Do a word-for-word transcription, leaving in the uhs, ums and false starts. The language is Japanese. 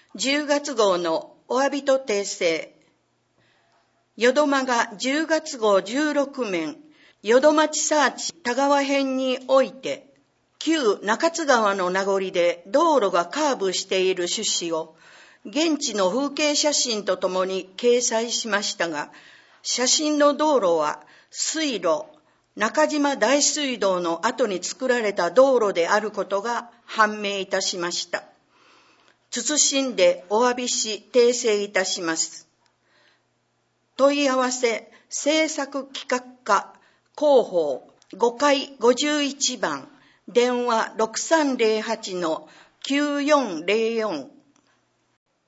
じゅうがつ号のお詫びと訂正。淀間がじゅうがつ号じゅうろく面、淀町サーチ田川編において、旧中津川の名残で道路がカーブしている趣旨を、現地の風景写真とともに掲載しましたが、写真の道路は水路、中島大水道の後に作られた道路であることが判明いたしました。謹んでお詫びし訂正いたします。問い合わせ制作企画課広報ごかいごじゅういちばん、電話ろくさんぜろはちのきゅうよんぜろよん